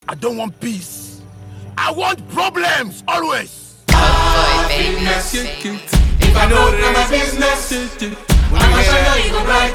I don't want peace. I want problems always. If I know that my business, I'ma show you you go bright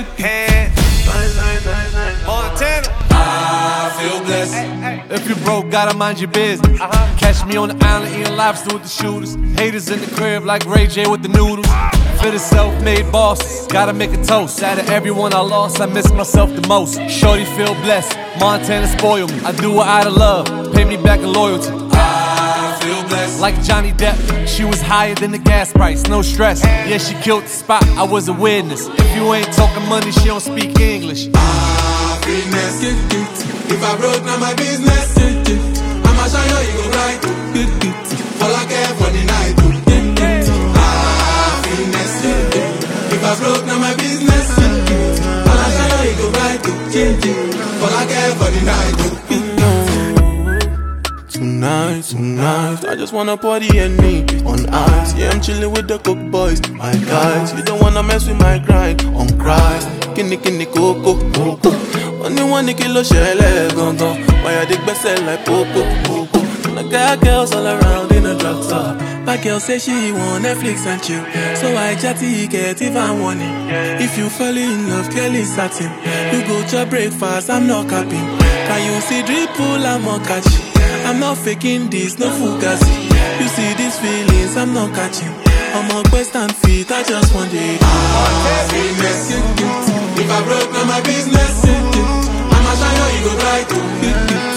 Montana. I feel blessed. If you broke, gotta mind your business. Catch me on the island eating lobster with the shooters. Haters in the crib like Ray J with the noodles. For the self-made bosses, gotta make a toast. Out of everyone I lost, I miss myself the most. Shorty feel blessed, Montana spoil me. I do it out of love, pay me back in loyalty. I feel blessed. Like Johnny Depp, she was higher than the gas price, no stress. Yeah, she killed the spot, I was a witness. If you ain't talking money, she don't speak English. Happiness. If I broke, now my business. I'ma show you you go bright. All I care for the night. Happiness. If I broke, now my business. I'ma show you you go bright. All I care for the night. Tonight, I just wanna party and me on ice. Yeah, I'm chilling with the cook boys, my guys. You don't wanna mess with my grind on Christ. Kini coco. Only one kilo shell gongo. Why I dig best like poco. I got girls all around in a drugstore. My girl say she want Netflix and chill, so I chatty get if I want it. If you fall in love, Kelly satin. You go to breakfast, I'm not capping. Can you see drip pull, I'm not catching. I'm not faking this, no fugazi. You see these feelings, I'm not catching. I'm on quest and feet, I just want it. If I broke, now my business. I'ma shine you go bright.